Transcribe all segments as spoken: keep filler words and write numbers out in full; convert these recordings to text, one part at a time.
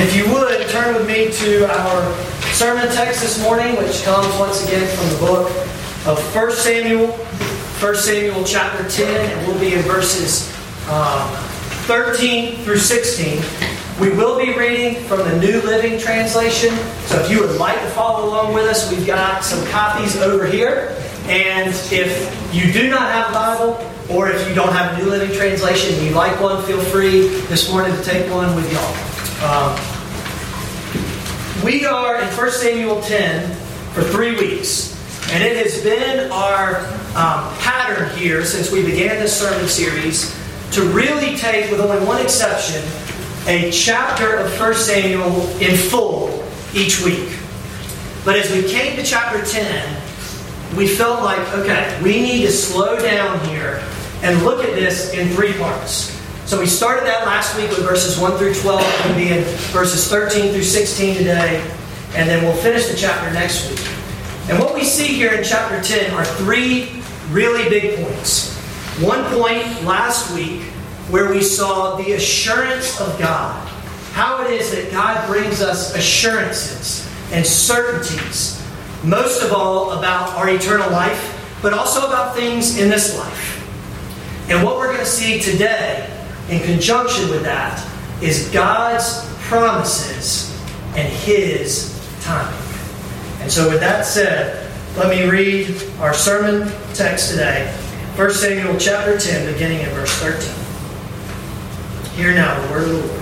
If you would, turn with me to our sermon text this morning, which comes once again from the book of First Samuel, First Samuel chapter ten, and we'll be in verses um, thirteen through sixteen. We will be reading from the New Living Translation, so if you would like to follow along with us, we've got some copies over here. And if you do not have a Bible, or if you don't have a New Living Translation and you like one, feel free this morning to take one with y'all. Um, we are in First Samuel ten for three weeks. And it has been our um, pattern here since we began this sermon series to really take, with only one exception, a chapter of First Samuel in full each week. But as we came to chapter ten, we felt like, okay, we need to slow down here and look at this in three parts. So we started that last week with verses one through twelve. We'll be in verses thirteen through sixteen today. And then we'll finish the chapter next week. And what we see here in chapter ten are three really big points. One point last week where we saw the assurance of God. How it is that God brings us assurances and certainties. Most of all about our eternal life, but also about things in this life. And what we're going to see today, in conjunction with that, is God's promises and His timing. And so with that said, let me read our sermon text today. First Samuel chapter ten, beginning in verse thirteen. Hear now the word of the Lord.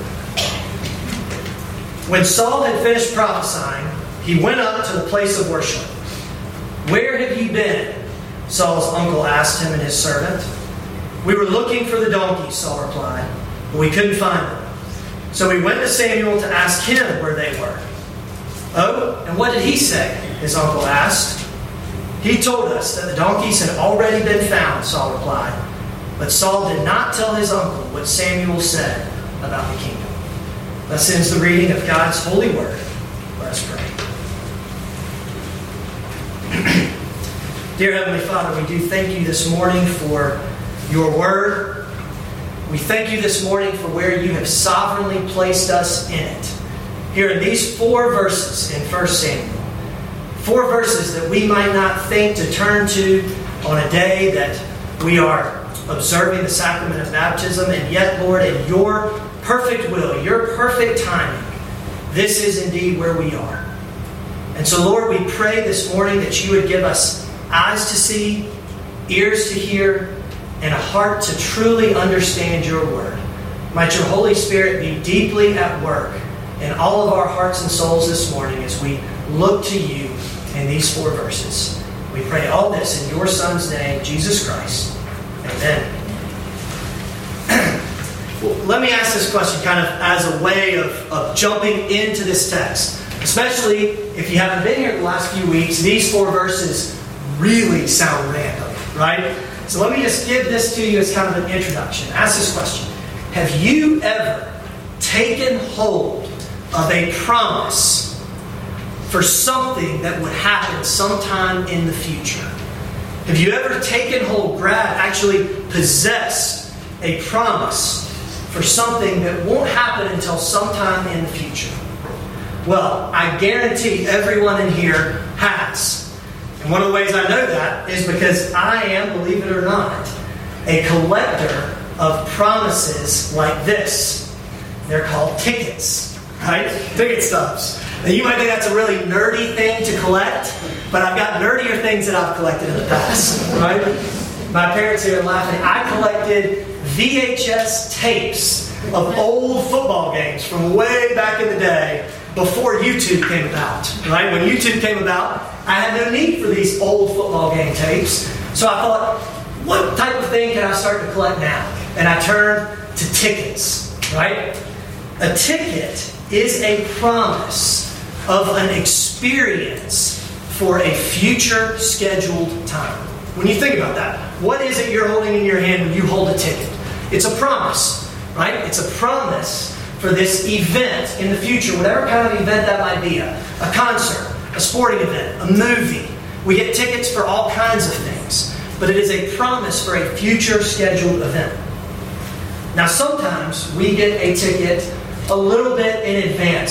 When Saul had finished prophesying, he went up to the place of worship. "Where have you been?" Saul's uncle asked him and his servant. "We were looking for the donkeys," Saul replied, "but we couldn't find them. So we went to Samuel to ask him where they were." "Oh, and what did he say?" his uncle asked. "He told us that the donkeys had already been found," Saul replied. But Saul did not tell his uncle what Samuel said about the kingdom. Thus ends the reading of God's holy word. Let us pray. Dear Heavenly Father, we do thank you this morning for your word. We thank you this morning for where you have sovereignly placed us in it. Here in these four verses in First Samuel. Four verses that we might not think to turn to on a day that we are observing the sacrament of baptism. And yet, Lord, in your perfect will, your perfect timing, this is indeed where we are. And so, Lord, we pray this morning that you would give us eyes to see, ears to hear, and a heart to truly understand your word. Might your Holy Spirit be deeply at work in all of our hearts and souls this morning as we look to you in these four verses. We pray all this in your Son's name, Jesus Christ. Amen. Well, let me ask this question kind of as a way of, of jumping into this text. Especially if you haven't been here the last few weeks, these four verses really sound random, right? So let me just give this to you as kind of an introduction. Ask this question. Have you ever taken hold of a promise for something that would happen sometime in the future? Have you ever taken hold, grabbed, actually possessed a promise for something that won't happen until sometime in the future? Well, I guarantee everyone in here has. And one of the ways I know that is because I am, believe it or not, a collector of promises like this. They're called tickets, right? Ticket stubs. Now, you might think that's a really nerdy thing to collect, but I've got nerdier things that I've collected in the past, right? My parents here are laughing. I collected V H S tapes of old football games from way back in the day before YouTube came about, right? When YouTube came about, I had no need for these old football game tapes. So I thought, what type of thing can I start to collect now? And I turned to tickets, right? A ticket is a promise of an experience for a future scheduled time. When you think about that, what is it you're holding in your hand when you hold a ticket? It's a promise, right? It's a promise for this event in the future, whatever kind of event that might be. A, a concert, a sporting event, a movie. We get tickets for all kinds of things. But it is a promise for a future scheduled event. Now sometimes we get a ticket a little bit in advance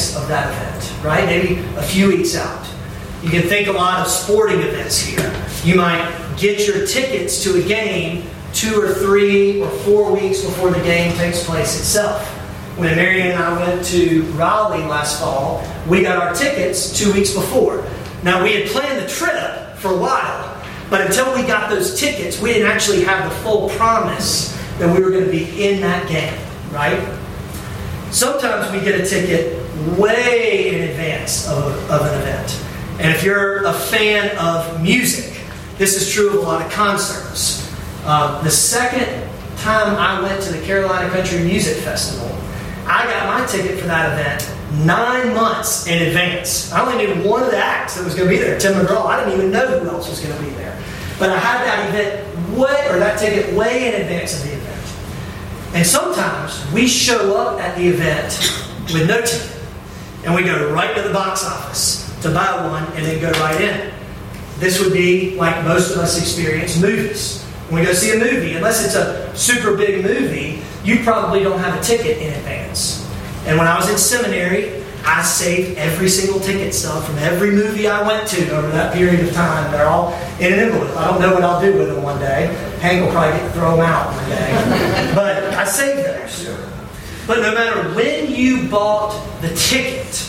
advance of that event, right? Maybe a few weeks out. You can think a lot of sporting events here. You might get your tickets to a game two or three or four weeks before the game takes place itself. When Marion and I went to Raleigh last fall, we got our tickets two weeks before. Now, we had planned the trip for a while, but until we got those tickets, we didn't actually have the full promise that we were going to be in that game, right? Sometimes we get a ticket way in advance of, of an event. And if you're a fan of music, this is true of a lot of concerts. Uh, the second time I went to the Carolina Country Music Festival, I got my ticket for that event nine months in advance. I only knew one of the acts that was going to be there, Tim McGraw. I didn't even know who else was going to be there. But I had that event way, or that ticket way in advance of the event. And sometimes we show up at the event with no ticket. And we go right to the box office to buy one and then go right in. This would be like most of us experience movies. When we go see a movie, unless it's a super big movie, you probably don't have a ticket in advance. And when I was in seminary, I saved every single ticket stub from every movie I went to over that period of time. They're all in an envelope. I don't know what I'll do with them one day. Hank will probably get to throw them out one day. But I saved those. But no matter when you bought the ticket,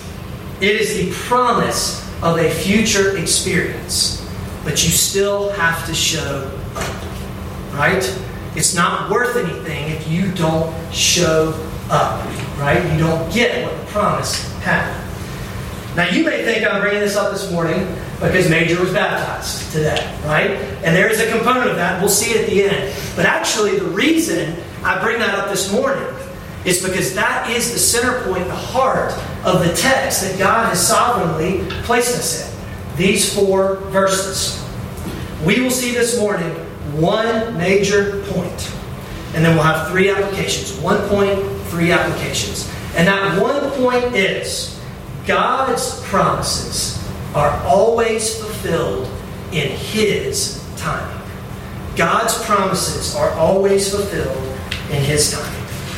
it is the promise of a future experience. But you still have to show up. Right? It's not worth anything if you don't show up. Right? You don't get what the promise had. Now you may think I'm bringing this up this morning because Major was baptized today. Right? And there is a component of that. We'll see it at the end. But actually the reason I bring that up this morning is because that is the center point, the heart of the text that God has sovereignly placed us in. These four verses. We will see this morning one major point. And then we'll have three applications. One point, three applications. And that one point is God's promises are always fulfilled in His timing. God's promises are always fulfilled in His timing.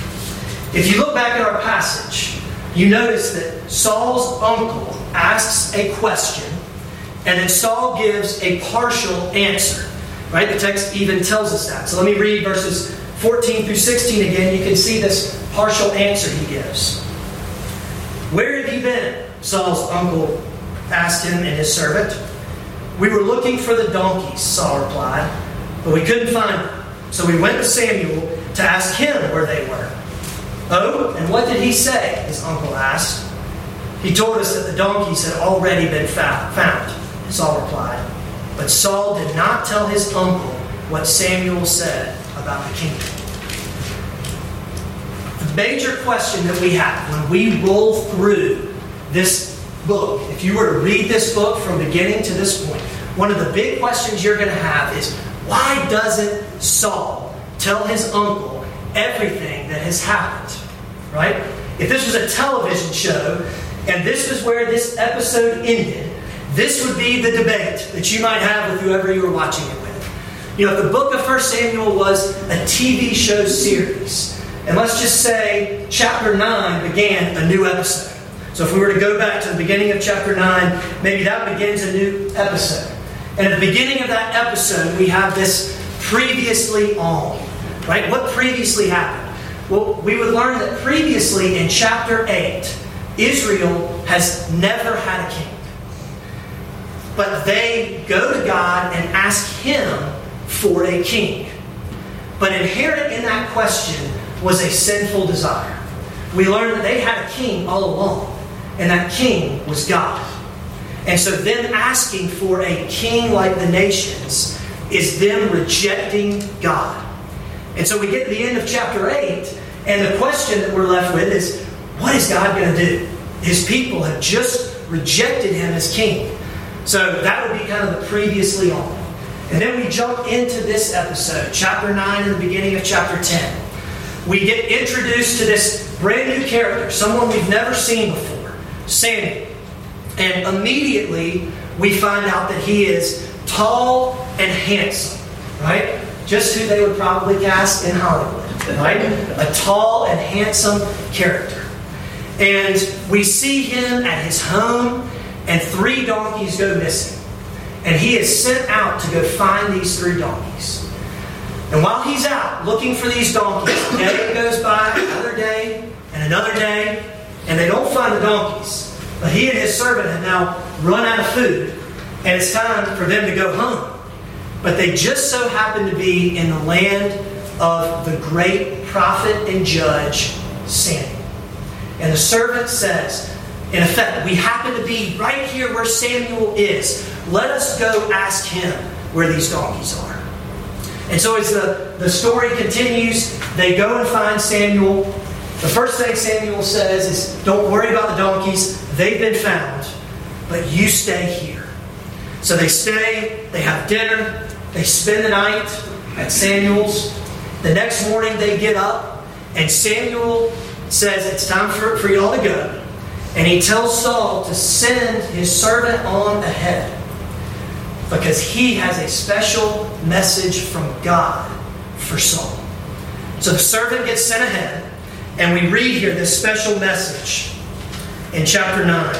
If you look back at our passage, you notice that Saul's uncle asks a question, and then Saul gives a partial answer. Right? The text even tells us that. So let me read verses fourteen through sixteen again. You can see this partial answer he gives. "Where have you been?" Saul's uncle asked him and his servant. "We were looking for the donkeys," Saul replied, "but we couldn't find them. So we went to Samuel to ask him where they were." "Oh, and what did he say?" his uncle asked. "He told us that the donkeys had already been found," Saul replied. But Saul did not tell his uncle what Samuel said about the kingdom. The major question that we have when we roll through this book, if you were to read this book from beginning to this point, one of the big questions you're going to have is, why doesn't Saul tell his uncle everything that has happened? Right? If this was a television show and this was where this episode ended, this would be the debate that you might have with whoever you were watching it with. You know, if the book of First Samuel was a T V show series, and let's just say chapter nine began a new episode. So if we were to go back to the beginning of chapter nine, maybe that begins a new episode. And at the beginning of that episode, we have this previously on. Right? What previously happened? Well, we would learn that previously in chapter eight, Israel has never had a king. But they go to God and ask Him for a king. But inherent in that question was a sinful desire. We learn that they had a king all along, and that king was God. And so them asking for a king like the nations is them rejecting God. And so we get to the end of chapter eight, and the question that we're left with is, what is God going to do? His people have just rejected Him as king. So that would be kind of the previously on. And then we jump into this episode, chapter nine and the beginning of chapter ten. We get introduced to this brand new character, someone we've never seen before, Samuel. And immediately we find out that he is tall and handsome, right? Just who they would probably cast in Hollywood, right? A tall and handsome character. And we see him at his home, and three donkeys go missing. And he is sent out to go find these three donkeys. And while he's out looking for these donkeys, a day goes by, another day, and another day, and they don't find the donkeys. But he and his servant have now run out of food, and it's time for them to go home. But they just so happen to be in the land of the great prophet and judge, Samuel. And the servant says, in effect, we happen to be right here where Samuel is. Let us go ask him where these donkeys are. And so as the, the story continues, they go and find Samuel. The first thing Samuel says is, don't worry about the donkeys. They've been found. But you stay here. So they stay. They have dinner. They spend the night at Samuel's. The next morning they get up. And Samuel says, it's time for, for you all to go. And he tells Saul to send his servant on ahead, because he has a special message from God for Saul. So the servant gets sent ahead, and we read here this special message in chapter nine.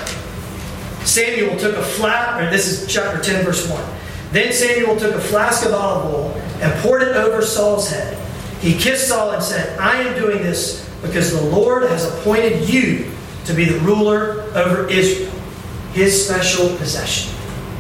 Samuel took a flask, or this is chapter ten, verse one. Then Samuel took a flask of olive oil and poured it over Saul's head. He kissed Saul and said, I am doing this because the Lord has appointed you to be the ruler over Israel, his special possession.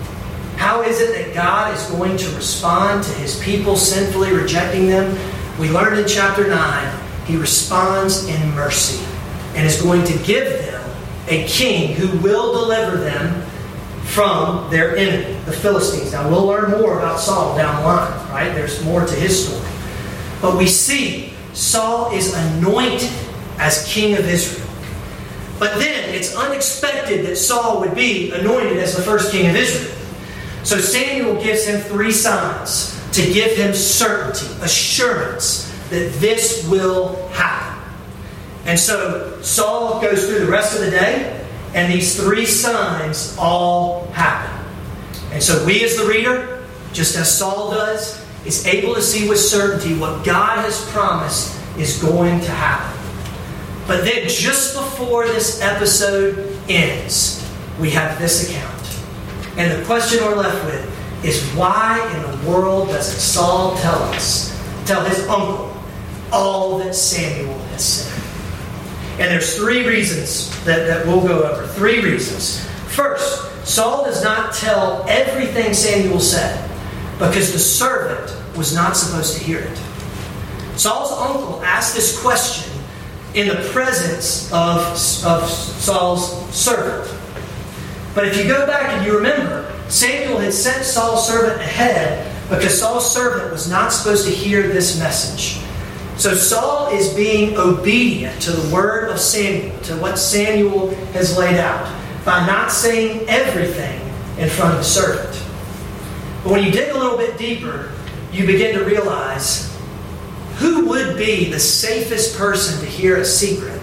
How is it that God is going to respond to his people sinfully rejecting them? We learned in chapter nine, he responds in mercy and is going to give them a king who will deliver them from their enemy, the Philistines. Now we'll learn more about Saul down the line, right? There's more to his story. But we see Saul is anointed as king of Israel. But then it's unexpected that Saul would be anointed as the first king of Israel. So Samuel gives him three signs to give him certainty, assurance that this will happen. And so Saul goes through the rest of the day, and these three signs all happen. And so we as the reader, just as Saul does, is able to see with certainty what God has promised is going to happen. But then just before this episode ends, we have this account. And the question we're left with is, why in the world doesn't Saul tell us, tell his uncle, all that Samuel has said? And there's three reasons that, that we'll go over. Three reasons. First, Saul does not tell everything Samuel said because the servant was not supposed to hear it. Saul's uncle asked this question in the presence of, of Saul's servant. But if you go back and you remember, Samuel had sent Saul's servant ahead because Saul's servant was not supposed to hear this message. So Saul is being obedient to the word of Samuel, to what Samuel has laid out, by not saying everything in front of the servant. But when you dig a little bit deeper, you begin to realize, who would be the safest person to hear a secret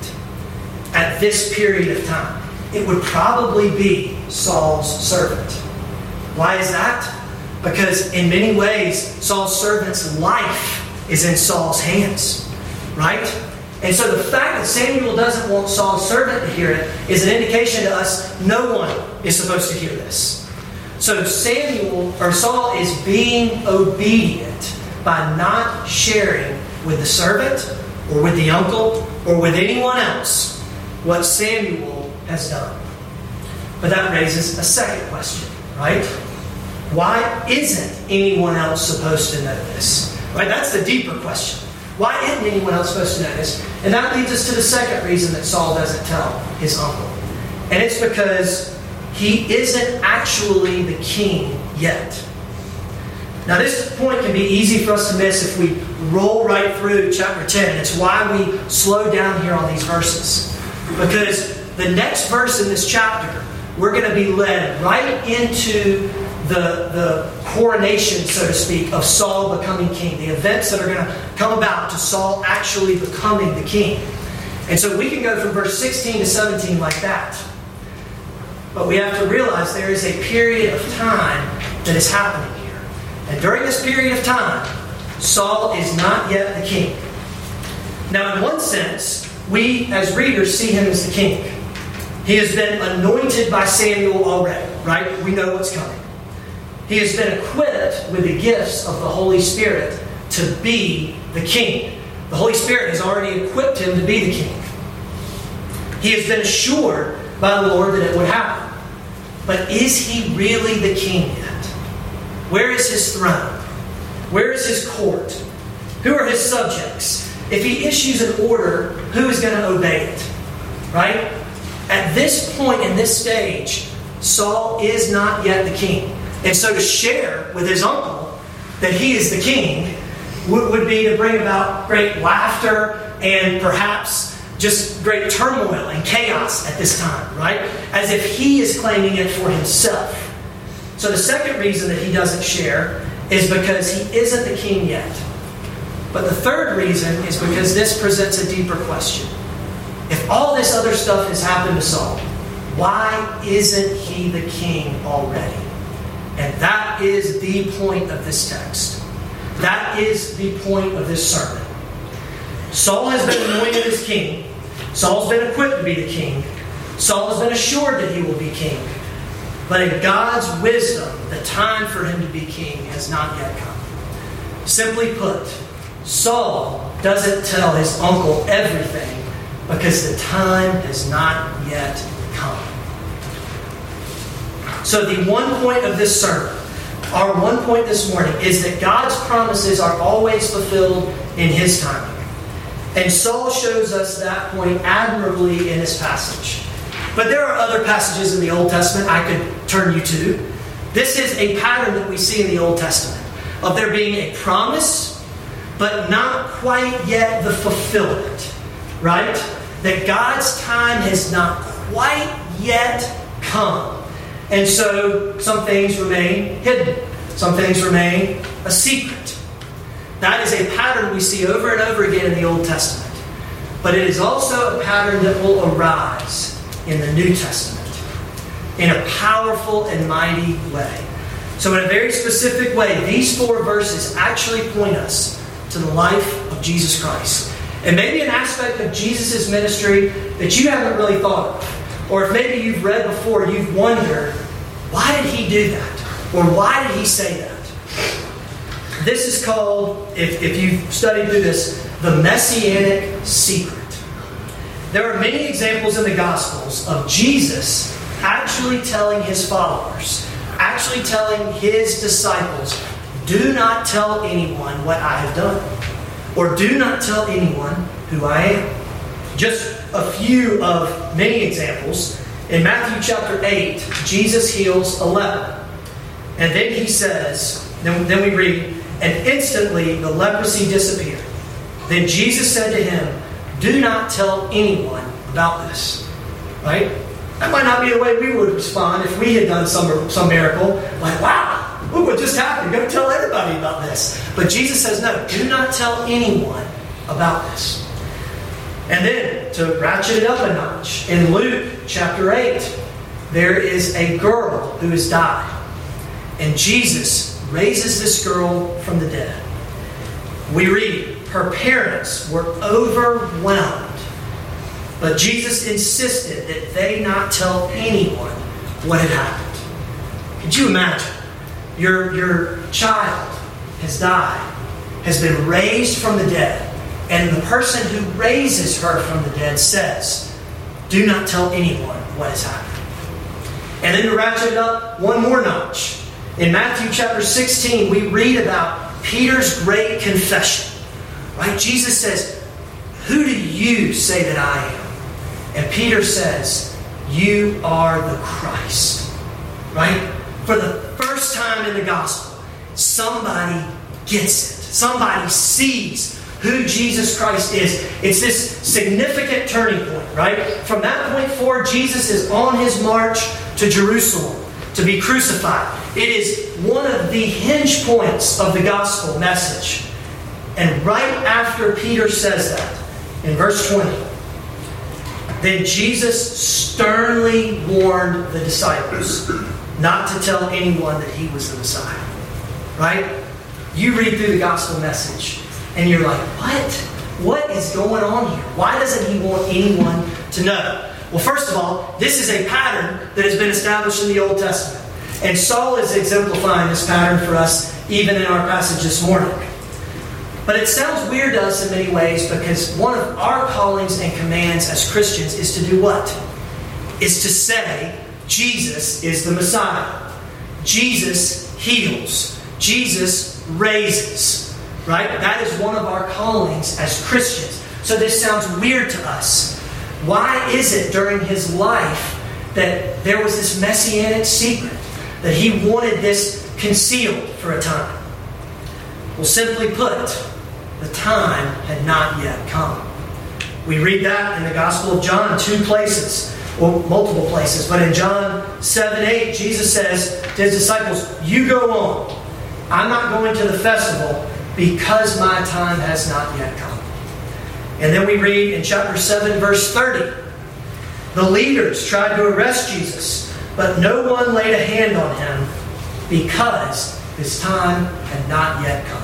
at this period of time? It would probably be Saul's servant. Why is that? Because in many ways, Saul's servant's life is in Saul's hands, right? And so the fact that Samuel doesn't want Saul's servant to hear it is an indication to us no one is supposed to hear this. So Samuel, or Saul, is being obedient by not sharing with the servant or with the uncle or with anyone else what Samuel has done. But that raises a second question, right? Why isn't anyone else supposed to know this? Right? That's the deeper question. Why isn't anyone else supposed to know this? And that leads us to the second reason that Saul doesn't tell his uncle. And it's because he isn't actually the king yet. Now this point can be easy for us to miss if we roll right through chapter ten. It's why we slow down here on these verses. Because the next verse in this chapter, we're going to be led right into the, the coronation, so to speak, of Saul becoming king. The events that are going to come about to Saul actually becoming the king. And so we can go from verse sixteen to seventeen like that. But we have to realize there is a period of time that is happening here. And during this period of time, Saul is not yet the king. Now, in one sense, we as readers see him as the king. He has been anointed by Samuel already, right? We know what's coming. He has been equipped with the gifts of the Holy Spirit to be the king. The Holy Spirit has already equipped him to be the king. He has been assured by the Lord that it would happen. But is he really the king yet? Where is his throne? Where is his court? Who are his subjects? If he issues an order, who is going to obey it? Right? At this point in this stage, Saul is not yet the king. And so to share with his uncle that he is the king would, would be to bring about great laughter and perhaps just great turmoil and chaos at this time, right? As if he is claiming it for himself. So the second reason that he doesn't share is because he isn't the king yet. But the third reason is because this presents a deeper question. If all this other stuff has happened to Saul, why isn't he the king already? And that is the point of this text. That is the point of this sermon. Saul has been anointed as king. Saul's been equipped to be the king. Saul has been assured that he will be king. But in God's wisdom, the time for him to be king has not yet come. Simply put, Saul doesn't tell his uncle everything because the time has not yet come. So the one point of this sermon, our one point this morning, is that God's promises are always fulfilled in his timing. And Saul shows us that point admirably in this passage. But there are other passages in the Old Testament I could turn you to. This is a pattern that we see in the Old Testament of there being a promise, but not quite yet the fulfillment. Right? That God's time has not quite yet come. And so some things remain hidden. Some things remain a secret. That is a pattern we see over and over again in the Old Testament. But it is also a pattern that will arise in the New Testament in a powerful and mighty way. So in a very specific way, these four verses actually point us to the life of Jesus Christ. And maybe an aspect of Jesus' ministry that you haven't really thought of. Or if maybe you've read before, you've wondered, why did he do that? Or why did he say that? This is called, if, if you've studied through this, the Messianic secret. There are many examples in the Gospels of Jesus actually telling his followers, actually telling his disciples, do not tell anyone what I have done. Or do not tell anyone who I am. Just a few of many examples. In Matthew chapter eight, Jesus heals a leper. And then he says, then, then we read, and instantly the leprosy disappeared. Then Jesus said to him, do not tell anyone about this. Right? That might not be the way we would respond if we had done some, some miracle. Like, wow, look what just happened. Go tell everybody about this. But Jesus says, no, do not tell anyone about this. And then, to ratchet it up a notch, in Luke chapter eight, there is a girl who has died. And Jesus raises this girl from the dead. We read, her parents were overwhelmed. But Jesus insisted that they not tell anyone what had happened. Could you imagine? Your, your child has died, has been raised from the dead, and the person who raises her from the dead says, do not tell anyone what has happened. And then to ratchet it up one more notch, in Matthew chapter sixteen, we read about Peter's great confession. Right? Jesus says, who do you say that I am? And Peter says, you are the Christ. Right? For the first time in the gospel, somebody gets it. Somebody sees who Jesus Christ is. It's this significant turning point, right? From that point forward, Jesus is on his march to Jerusalem to be crucified. It is one of the hinge points of the gospel message. And right after Peter says that, in verse twenty, then Jesus sternly warned the disciples not to tell anyone that he was the Messiah. Right? You read through the gospel message and you're like, what? what is going on here? Why doesn't he want anyone to know? Well, first of all, this is a pattern that has been established in the Old Testament. And Saul is exemplifying this pattern for us even in our passage this morning. But it sounds weird to us in many ways because one of our callings and commands as Christians is to do what? Is to say Jesus is the Messiah. Jesus heals. Jesus raises. Right? That is one of our callings as Christians. So this sounds weird to us. Why is it during his life that there was this messianic secret? That he wanted this concealed for a time? Well, simply put, the time had not yet come. We read that in the Gospel of John, two places, or multiple places. But in John seven eight, Jesus says to his disciples, "You go on. I'm not going to the festival because my time has not yet come." And then we read in chapter seven, verse thirty, the leaders tried to arrest Jesus, but no one laid a hand on him because his time had not yet come.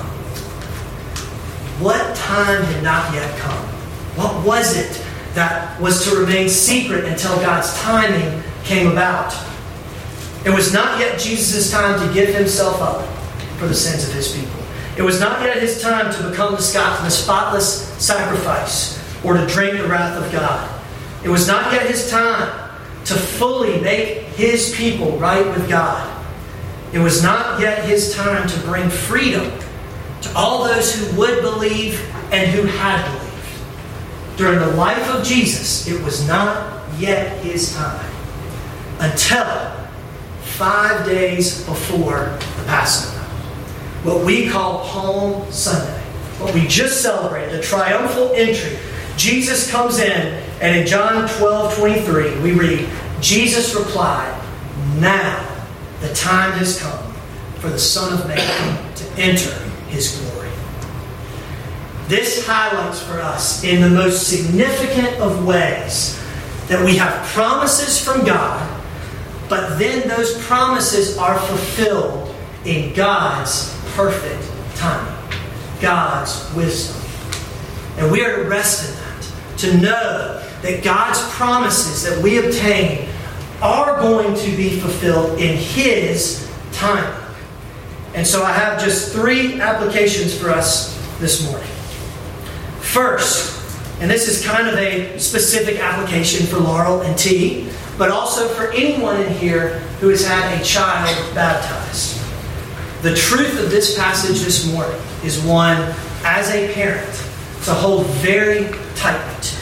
What time had not yet come? What was it that was to remain secret until God's timing came about? It was not yet Jesus' time to give himself up for the sins of his people. It was not yet his time to become the spotless sacrifice or to drink the wrath of God. It was not yet his time to fully make his people right with God. It was not yet his time to bring freedom to all those who would believe and who had believed. During the life of Jesus, it was not yet his time until five days before the Passover. What we call Palm Sunday. What we just celebrated, the triumphal entry. Jesus comes in, and in John twelve twenty-three, we read, Jesus replied, "Now the time has come for the Son of Man to enter his glory." This highlights for us in the most significant of ways that we have promises from God, but then those promises are fulfilled in God's perfect timing. God's wisdom. And we are to rest in that. To know that God's promises that we obtain are going to be fulfilled in his timing. And so I have just three applications for us this morning. First, and this is kind of a specific application for Laurel and T, but also for anyone in here who has had a child baptized. The truth of this passage this morning is one, as a parent, to hold very tightly to.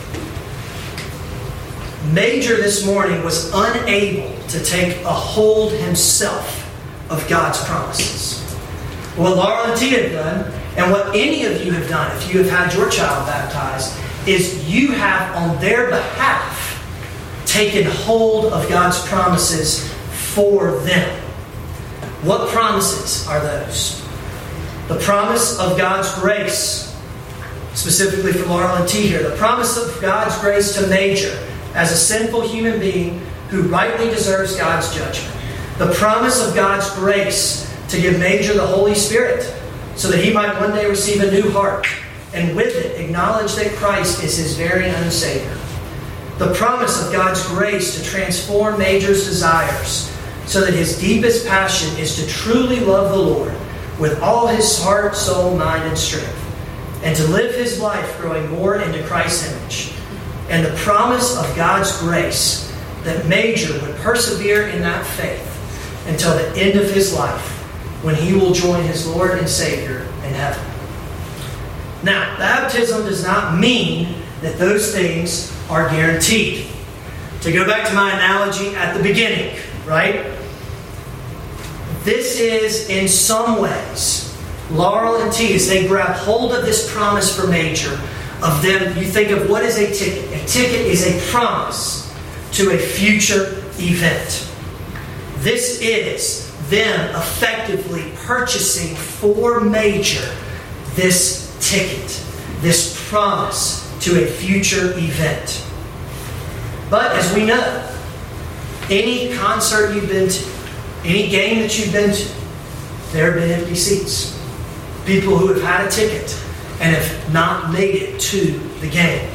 Major this morning was unable to take a hold himself of God's promises. What Laurel and T have done, and what any of you have done if you have had your child baptized, is you have on their behalf taken hold of God's promises for them. What promises are those? The promise of God's grace, specifically for Laurel and T here, the promise of God's grace to Major as a sinful human being who rightly deserves God's judgment. The promise of God's grace to give Major the Holy Spirit so that he might one day receive a new heart and with it acknowledge that Christ is his very own Savior. The promise of God's grace to transform Major's desires so that his deepest passion is to truly love the Lord with all his heart, soul, mind, and strength, and to live his life growing more into Christ's image. And the promise of God's grace that Major would persevere in that faith until the end of his life, when he will join his Lord and Savior in heaven. Now, baptism does not mean that those things are guaranteed. To go back to my analogy at the beginning, right? This is, in some ways, Laurel and T, as they grab hold of this promise for Major, of them, you think of what is a ticket? A ticket is a promise to a future event. This is them effectively purchasing for Major this ticket, this promise to a future event. But as we know, any concert you've been to, any game that you've been to, there have been empty seats. People who have had a ticket and have not made it to the game.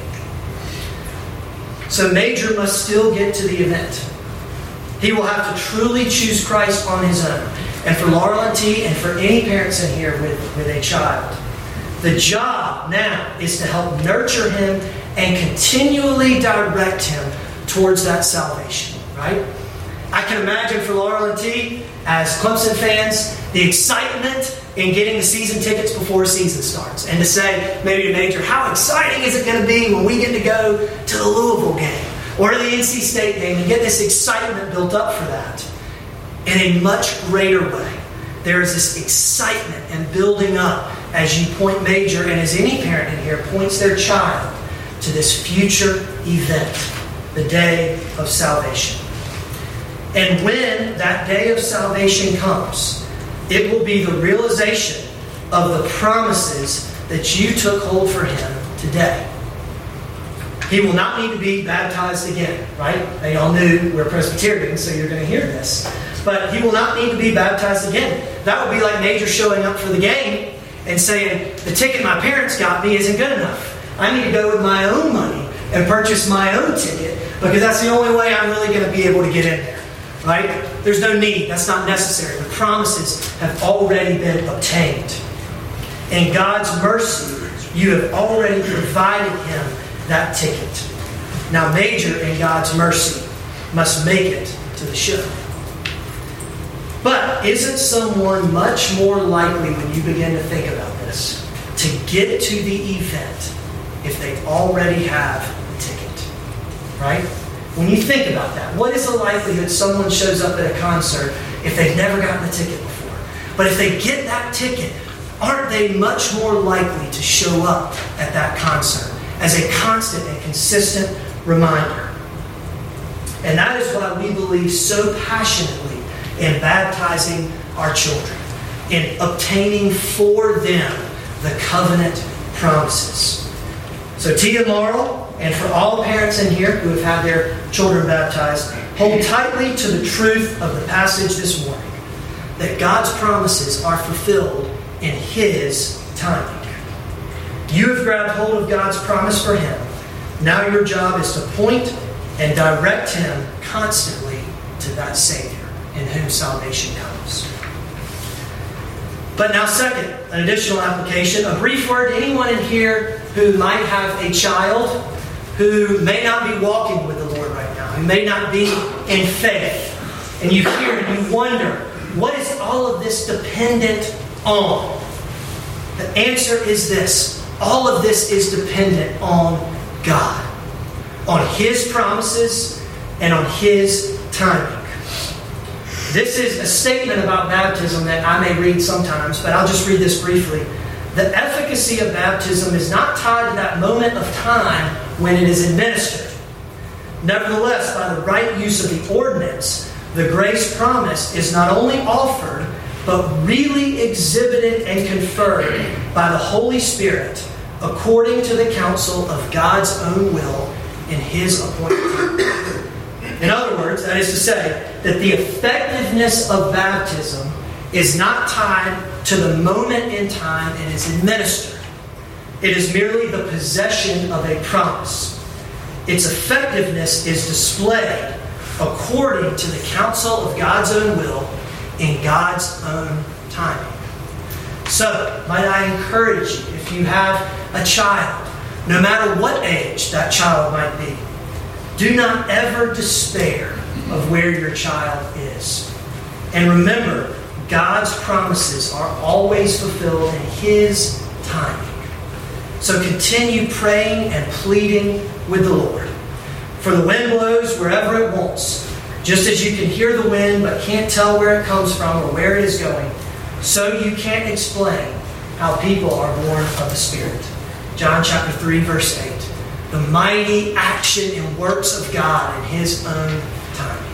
So Major must still get to the event. He will have to truly choose Christ on his own. And for Laurel and T, and for any parents in here with, with a child, the job now is to help nurture him and continually direct him towards that salvation, right? I can imagine for Laurel and T, as Clemson fans, the excitement in getting the season tickets before season starts. And to say, maybe to Major, how exciting is it going to be when we get to go to the Louisville game or to the N C State game and get this excitement built up for that. In a much greater way, there is this excitement and building up as you point Major, and as any parent in here points their child to this future event, the day of salvation. And when that day of salvation comes, it will be the realization of the promises that you took hold for him today. He will not need to be baptized again, right? They all knew we're Presbyterians, so you're going to hear this. But he will not need to be baptized again. That would be like Major showing up for the game and saying, the ticket my parents got me isn't good enough. I need to go with my own money and purchase my own ticket because that's the only way I'm really going to be able to get in there. Right? There's no need. That's not necessary. The promises have already been obtained. In God's mercy, you have already provided him that ticket. Now, Major, in God's mercy, must make it to the show. But isn't someone much more likely, when you begin to think about this, to get to the event if they already have the ticket? Right? When you think about that, what is the likelihood someone shows up at a concert if they've never gotten a ticket before? But if they get that ticket, aren't they much more likely to show up at that concert as a constant and consistent reminder? And that is why we believe so passionately in baptizing our children, in obtaining for them the covenant promises. So T and Laurel, and for all parents in here who have had their children baptized, hold tightly to the truth of the passage this morning, that God's promises are fulfilled in his timing. You have grabbed hold of God's promise for him. Now your job is to point and direct him constantly to that Savior in whom salvation comes. But now second, an additional application, a brief word to anyone in here who might have a child who may not be walking with the Lord right now, who may not be in faith. And you hear and you wonder, what is all of this dependent on? The answer is this. All of this is dependent on God, on his promises and on his timing. This is a statement about baptism that I may read sometimes, but I'll just read this briefly. The efficacy of baptism is not tied to that moment of time when it is administered. Nevertheless, by the right use of the ordinance, the grace promise is not only offered, but really exhibited and conferred by the Holy Spirit according to the counsel of God's own will in his appointed time. In other words, that is to say, that the effectiveness of baptism is not tied to the moment in time it is administered. It is merely the possession of a promise. Its effectiveness is displayed according to the counsel of God's own will in God's own timing. So, might I encourage you, if you have a child, no matter what age that child might be, do not ever despair of where your child is. And remember, God's promises are always fulfilled in his timing. So continue praying and pleading with the Lord. For the wind blows wherever it wants. Just as you can hear the wind but can't tell where it comes from or where it is going, so you can't explain how people are born of the Spirit. John chapter three, verse eight. The mighty action and works of God in his own timing.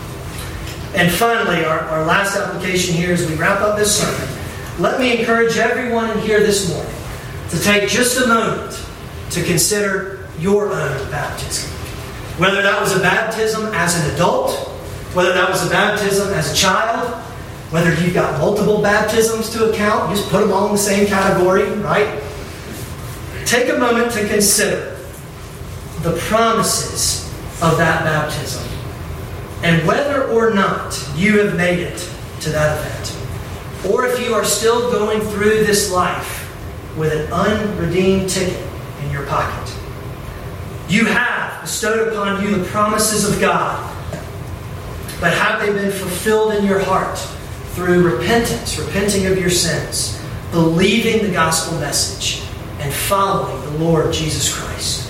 And finally, our, our last application here as we wrap up this sermon, let me encourage everyone in here this morning to take just a moment to consider your own baptism. Whether that was a baptism as an adult, whether that was a baptism as a child, whether you've got multiple baptisms to account, just put them all in the same category, right? take a moment to consider the promises of that baptism and whether or not you have made it to that event. Or if you are still going through this life with an unredeemed ticket in your pocket. You have bestowed upon you the promises of God, but have they been fulfilled in your heart through repentance, repenting of your sins, believing the gospel message, and following the Lord Jesus Christ?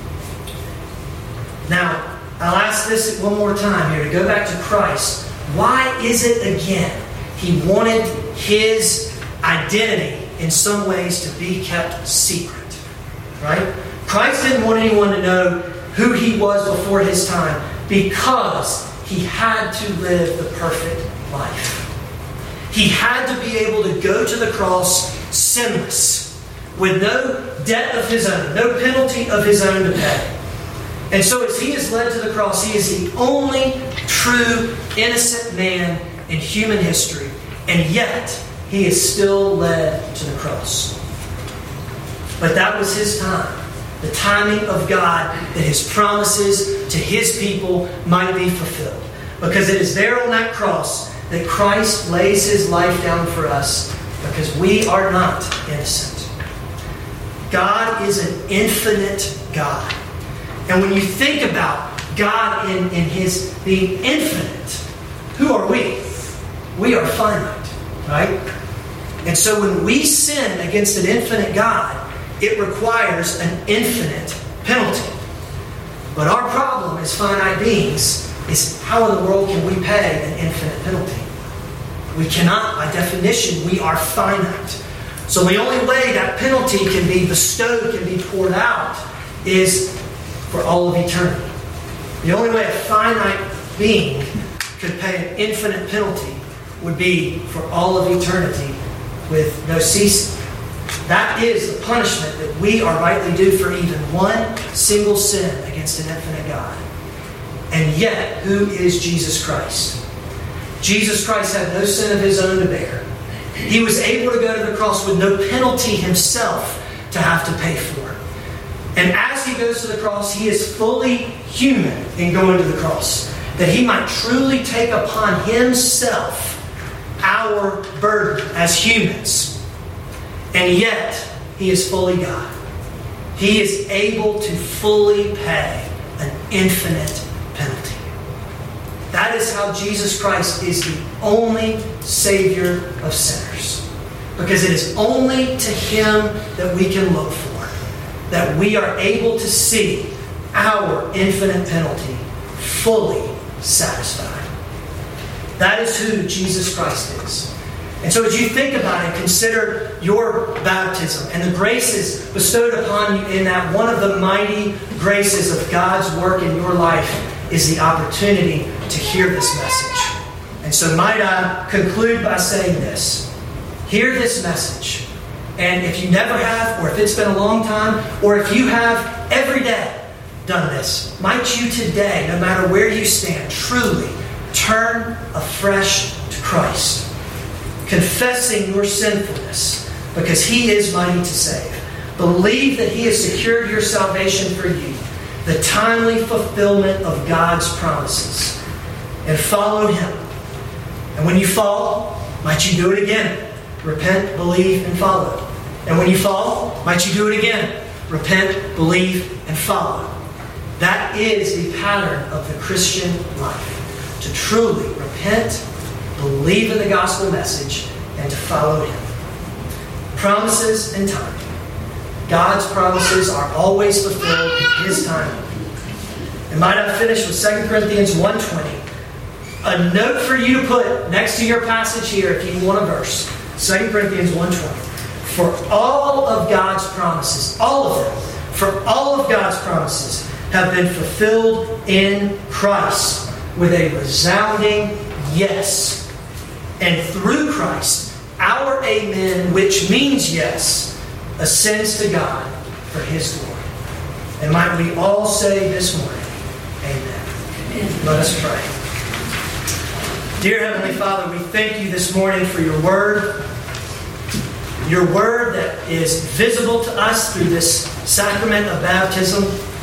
Now, I'll ask this one more time here to go back to Christ. Why is it again He wanted His identity in some ways to be kept secret? Right? Christ didn't want anyone to know who He was before His time because He had to live the perfect life. He had to be able to go to the cross sinless, with no debt of His own, no penalty of His own to pay. And so as He is led to the cross, He is the only true innocent man in human history. And yet, He is still led to the cross. But that was His time. The timing of God, that His promises to His people might be fulfilled. Because it is there on that cross that Christ lays His life down for us, because we are not innocent. God is an infinite God. And when you think about God in, in His being infinite, who are we? We are finite, right? And so when we sin against an infinite God, it requires an infinite penalty. But our problem as finite beings is, how in the world can we pay an infinite penalty? We cannot. By definition, we are finite. So the only way that penalty can be bestowed, can be poured out, is for all of eternity. The only way a finite being could pay an infinite penalty would be for all of eternity with no ceasing. That is the punishment that we are rightly due for even one single sin against an infinite God. And yet, who is Jesus Christ? Jesus Christ had no sin of His own to bear. He was able to go to the cross with no penalty Himself to have to pay for. And as He goes to the cross, He is fully human in going to the cross, that He might truly take upon Himself our burden as humans. And yet, He is fully God. He is able to fully pay an infinite penalty. That is how Jesus Christ is the only Savior of sinners. Because it is only to Him that we can look for, that we are able to see our infinite penalty fully satisfied. That is who Jesus Christ is. And so as you think about it, consider your baptism and the graces bestowed upon you in that. One of the mighty graces of God's work in your life is the opportunity to hear this message. And so might I conclude by saying this. Hear this message. And if you never have, or if it's been a long time, or if you have every day done this, might you today, no matter where you stand, truly turn afresh to Christ, confessing your sinfulness, because He is mighty to save. Believe that He has secured your salvation for you, the timely fulfillment of God's promises, and follow Him. And when you fall, might you do it again. Repent, believe, and follow. And when you fall, might you do it again. Repent, believe, and follow. That is the pattern of the Christian life. To truly repent, believe in the gospel message, and to follow Him. Promises and timing. God's promises are always fulfilled in His timing. And might I finish with Second Corinthians one twenty. A note for you to put next to your passage here if you want a verse. Second Corinthians one twenty. For all of God's promises, all of them, for all of God's promises have been fulfilled in Christ with a resounding yes. And through Christ, our amen, which means yes, ascends to God for His glory. And might we all say this morning, amen. Amen. Let us pray. Dear Heavenly Father, we thank You this morning for Your word. Your word that is visible to us through this sacrament of baptism.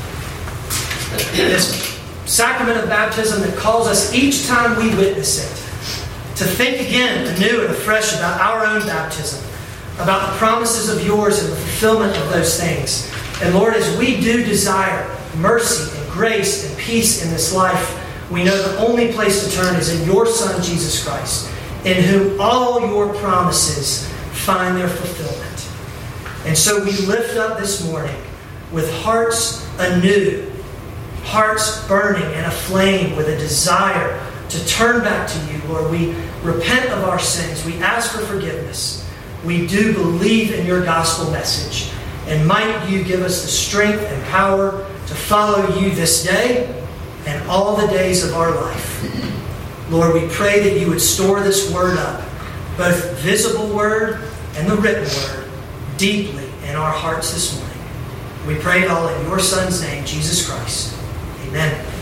This sacrament of baptism that calls us each time we witness it to think again, anew and afresh about our own baptism, about the promises of yours and the fulfillment of those things. And Lord, as we do desire mercy and grace and peace in this life, we know the only place to turn is in your Son, Jesus Christ, in whom all your promises find their fulfillment. And so we lift up this morning with hearts anew, hearts burning and aflame with a desire to turn back to you, Lord. We repent of our sins. We ask for forgiveness. We do believe in your gospel message. And might you give us the strength and power to follow you this day and all the days of our life. Lord, we pray that you would store this word up, both visible word and the written word, deeply in our hearts this morning. We pray it all in your Son's name, Jesus Christ. Amen.